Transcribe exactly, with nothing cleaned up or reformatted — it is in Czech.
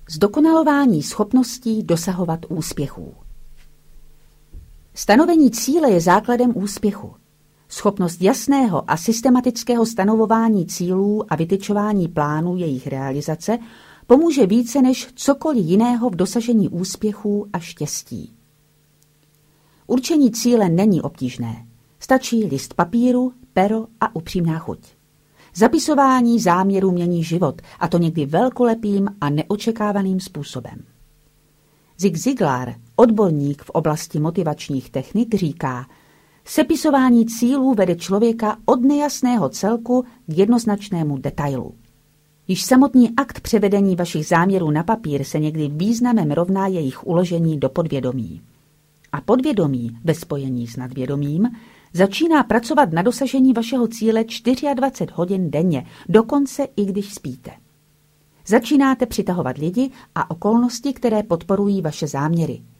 Zdokonalování schopností dosahovat úspěchů. Stanovení cíle je základem úspěchu. Schopnost jasného a systematického stanovování cílů a vytyčování plánů jejich realizace pomůže více než cokoliv jiného v dosažení úspěchů a štěstí. Určení cíle není obtížné. Stačí list papíru, pero a upřímná chuť. Zapisování záměrů mění život, a to někdy velkolepým a neočekávaným způsobem. Zig Ziglar, odborník v oblasti motivačních technik, říká, sepisování cílů vede člověka od nejasného celku k jednoznačnému detailu. Již samotný akt převedení vašich záměrů na papír se někdy významem rovná jejich uložení do podvědomí. A podvědomí ve spojení s nadvědomím začíná pracovat na dosažení vašeho cíle dvacet čtyři hodin denně, dokonce i když spíte. Začínáte přitahovat lidi a okolnosti, které podporují vaše záměry.